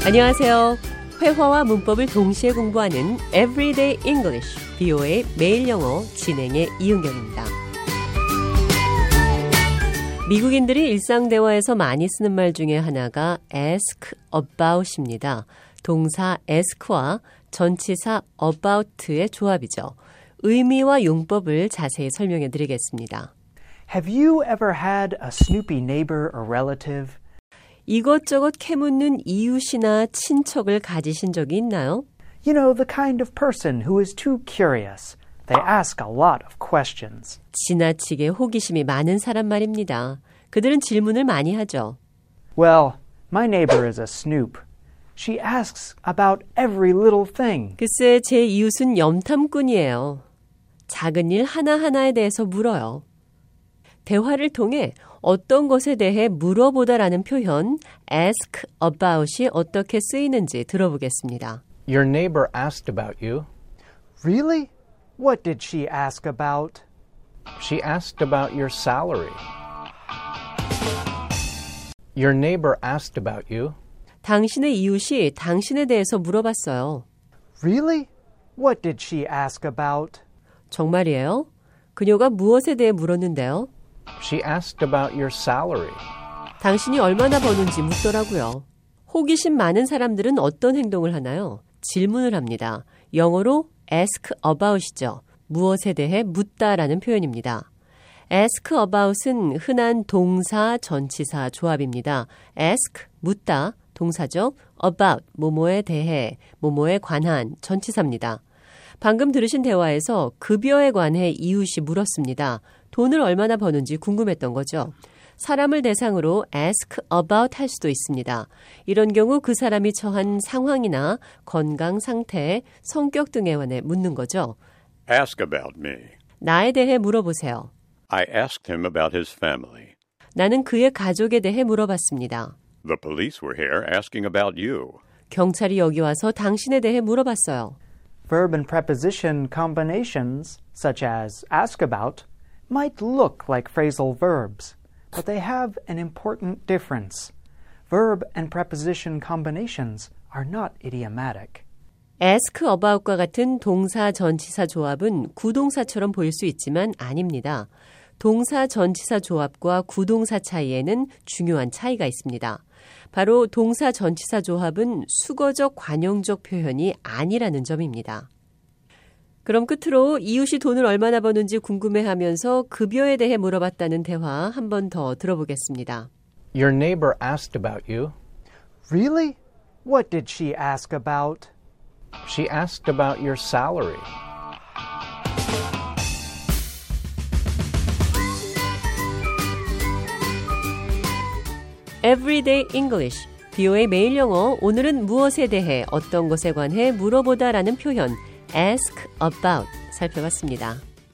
안녕하세요. 회화와 문법을 동시에 공부하는 Everyday English, VOA 매일 영어 진행의 이은경입니다. 미국인들이 일상 대화에서 많이 쓰는 말 중에 하나가 ask about입니다. 동사 ask와 전치사 about의 조합이죠. 의미와 용법을 자세히 설명해 드리겠습니다. Have you ever had a snoopy neighbor or relative? 이것저것 캐묻는 이웃이나 친척을 가지신 적이 있나요? You know, the kind of person who is too curious. They ask a lot of questions. 지나치게 호기심이 많은 사람 말입니다. 그들은 질문을 많이 하죠. Well, my neighbor is a snoop. She asks about every little thing. 글쎄, 제 이웃은 염탐꾼이에요. 작은 일 하나하나에 대해서 물어요. 대화를 통해 어떤 것에 대해 물어보다라는 표현 ask about이 어떻게 쓰이는지 들어보겠습니다. Your neighbor asked about you. Really? What did she ask about? She asked about your salary. Your neighbor asked about you. 당신의 이웃이 당신에 대해서 물어봤어요. Really? What did she ask about? 정말이에요? 그녀가 무엇에 대해 물었는데요? She asked about your salary. 당신이 얼마나 버는지 묻더라고요. 호기심 많은 사람들은 어떤 행동을 하나요? 질문을 합니다. 영어로 ask about이죠. 무엇에 대해 묻다라는 표현입니다. ask about은 흔한 동사, 전치사 조합입니다. ask, 묻다, 동사죠. about, 뭐뭐에 대해, 뭐뭐에 관한, 전치사입니다. 방금 들으신 대화에서 급여에 관해 이웃이 물었습니다. 돈을 얼마나 버는지 궁금했던 거죠. 사람을 대상으로 ask about 할 수도 있습니다. 이런 경우 그 사람이 처한 상황이나 건강 상태, 성격 등에 관해 묻는 거죠. Ask about me. 나에 대해 물어보세요. I asked him about his family. 나는 그의 가족에 대해 물어봤습니다. The police were here asking about you. 경찰이 여기 와서 당신에 대해 물어봤어요. Verb and preposition combinations, such as ask about, might look like phrasal verbs, but they have an important difference. Verb and preposition combinations are not idiomatic. ask about과 같은 동사 전치사 조합은 구동사처럼 보일 수 있지만 아닙니다. 동사 전치사 조합과 구동사 차이에는 중요한 차이가 있습니다. 바로 동사 전치사 조합은 수거적 관용적 표현이 아니라는 점입니다. 그럼 끝으로 이웃이 돈을 얼마나 버는지 궁금해하면서 급여에 대해 물어봤다는 대화 한 번 더 들어보겠습니다. Your neighbor asked about you. Really? What did she ask about? She asked about your salary. Everyday English, VOA 매일 영어. 오늘은 무엇에 대해 어떤 것에 관해 물어보다라는 표현 ask about 살펴봤습니다.